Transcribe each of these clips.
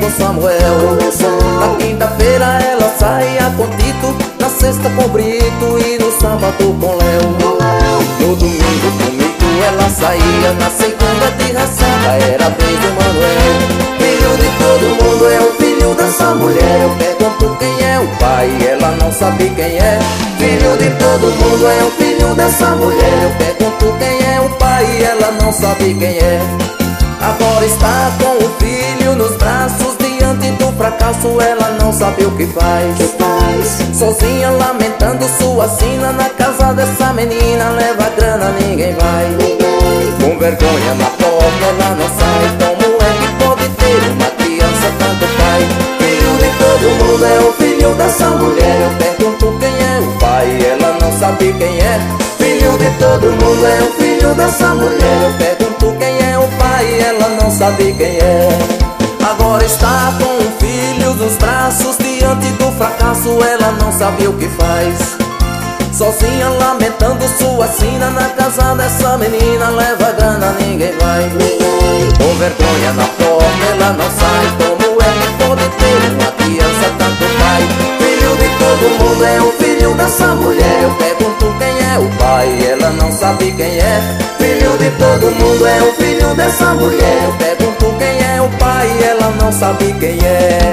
Samuel. Na quinta-feira ela saía com Tito, na sexta com Brito e no sábado com Léo. No domingo comigo ela saía, na segunda de ressaca era a vez do Manuel. Filho de todo mundo é o filho dessa mulher. Eu pergunto quem é o pai, ela não sabe quem é. Filho de todo mundo é o filho dessa mulher. Eu pergunto quem é o pai, ela não sabe quem é. Agora está com o filho nos braços, diante do fracasso ela não sabe o que faz. Sozinha lamentando sua sina, na casa dessa menina leva grana, ninguém vai. Com vergonha na porta ela não sai, como é que pode ter uma criança tanto pai? Filho de todo mundo é o filho dessa mulher. Eu pergunto quem é o pai, ela não sabe quem é. Filho de todo mundo é o filho dessa mulher. Eu pergunto quem é o pai, ela não sabe quem é. Agora está com o filho nos braços, diante do fracasso ela não sabe o que faz. Sozinha lamentando sua sina, na casa dessa menina leva grana, ninguém vai. Com vergonha na porta ela não sai, como é que pode ter uma criança tanto pai? Filho de todo mundo é o filho dessa mulher. Eu pergunto quem é o pai, ela não sabe quem é. Filho de todo mundo é o filho dessa mulher. Eu pergunto quem é o pai, ela não sabe quem é.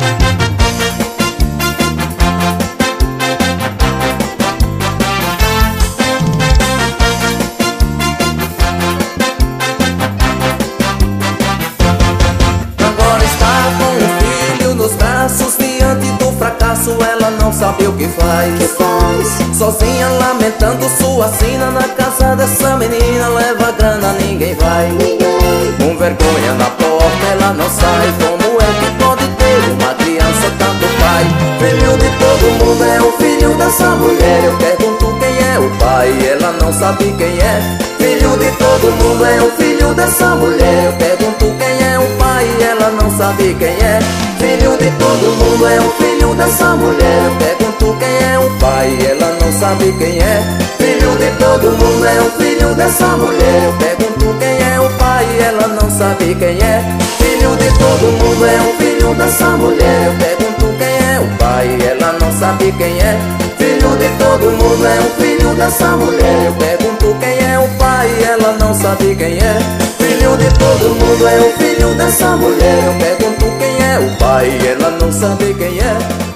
Agora está com o filho nos braços, diante do fracasso ela não sabe o que faz. Sozinha lamentando sua sina, na casa dessa menina leva grana, ninguém vai. Com vergonha na porta ela não sai, como é que pode ter uma criança tanto pai? Filho de todo mundo é o filho dessa mulher. Eu pergunto quem é o pai, ela não sabe quem é. Filho de todo mundo é o filho dessa mulher. Eu pergunto quem é o pai, ela não sabe quem é. Filho de todo mundo é o filho dessa mulher. Eu pergunto quem é o pai, ela não sabe quem é. Filho de todo mundo é o filho dessa mulher. Eu pergunto quem é o pai, ela não sabe quem é. Filho de todo mundo é o filho dessa mulher. Eu pergunto quem é o pai, ela não sabe quem é. Filho de todo mundo é o filho dessa mulher. Eu pergunto quem é o pai, ela não sabe quem é. Filho de todo mundo é o filho dessa mulher. Eu pergunto quem é o pai, ela não sabe quem é.